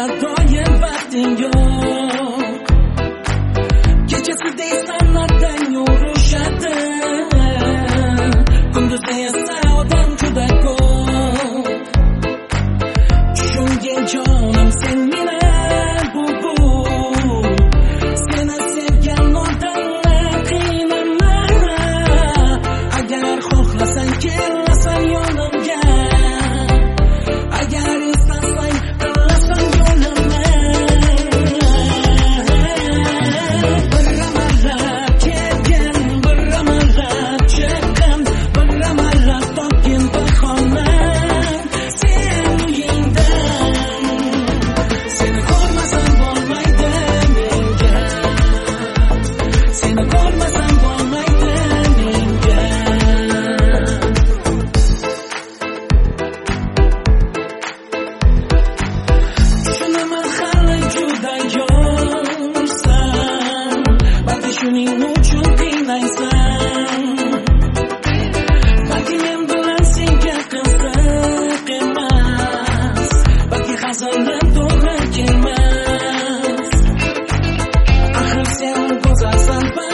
hozir doim vaqting yo'q. Kechasi deysan notdan yorishadi, kunduzi esa odam juda ko'p. Tushungin jonim sen meni bugun, seni sevgan odamlar qiynama. Agar xohlasang kelasan yonimga, agar istasang qilasan yo'limni. Bir amallab kelgin, bir amallab chiqqin, bir amallab topgin bahona sen uyingdan. Seni ko'rmasam bo'lmaydi menga, seni ko'rmasam bo'lmaydi menga. Tushunaman hali juda yoshsan, balki shuning uchun qiynaysan. Balki men bilan senga qiziq emas, balki hazilim to'g'ri kelmas. Axir sen go'zalsan.